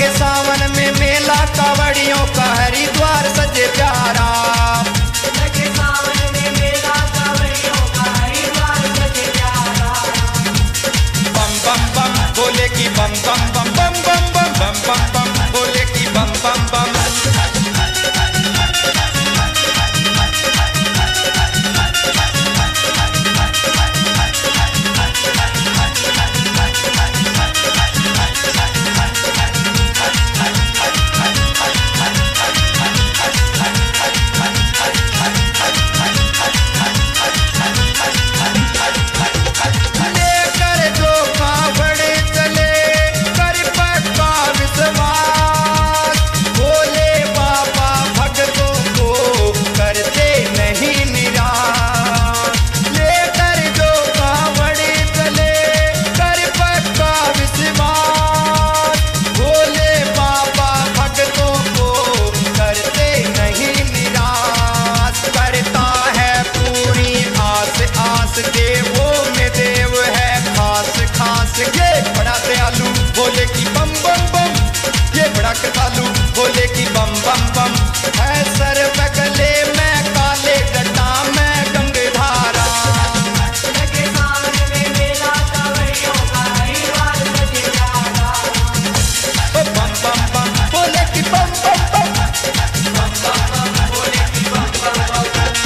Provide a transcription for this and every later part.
के सावन में मेला कावड़ियों का हरिद्वार सजे प्यारा। लगे सावन में मेला कावड़ियों का हरिद्वार सजे प्यारा। बम बम बम बोले की बम बम बम बम बम बम बम बम बम बोले की बम बम बम। बोले की बम बम बम ये बड़ा कतालू बोले की बम बम बम है सर बगले में काले डटा में गंगधारा। लगे सावन में मेला कावड़ियों का हरिद्वार सजे प्यारा। ओ बम बम बम बोले की बम बम बम बम बम बम बोले की बम बम बम।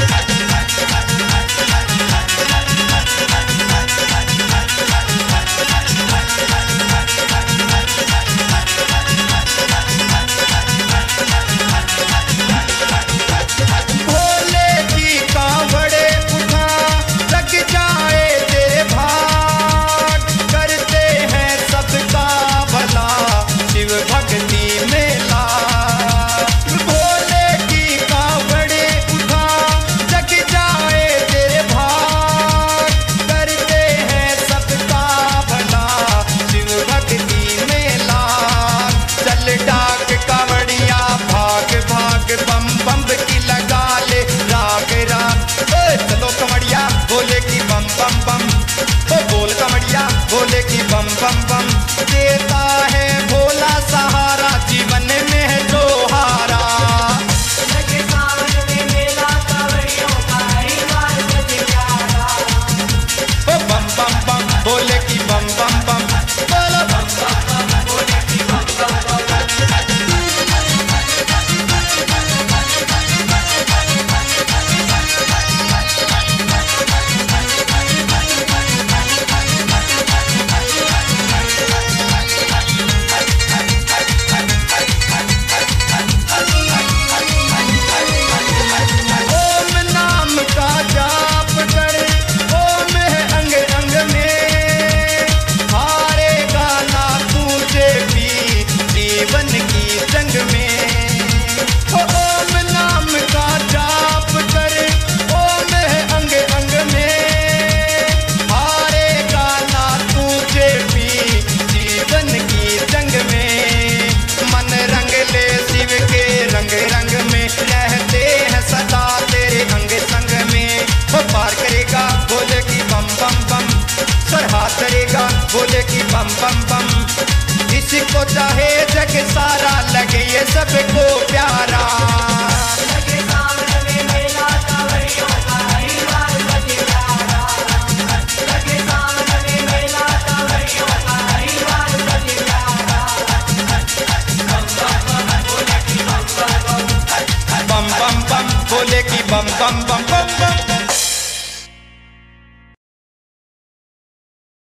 बोले की बम बम बम ओ बोल कमड़िया बोले की बम बम बम देता है भोला सहारा जीवन में है जो हारा। लगे सावन में मेला कावड़ियों का हरिद्वार सजे प्यारा। ओ बम बम बम बोले की बम बम बम बोलो बम बम बम बोले की बम बम बम। रहते हैं सदा तेरे अंग संग में वो पार करेगा बोले की बम बम बम सरहाद करेगा बोले की बम बम बम। इसको चाहे जग सारा लगे ये सबको प्यारा।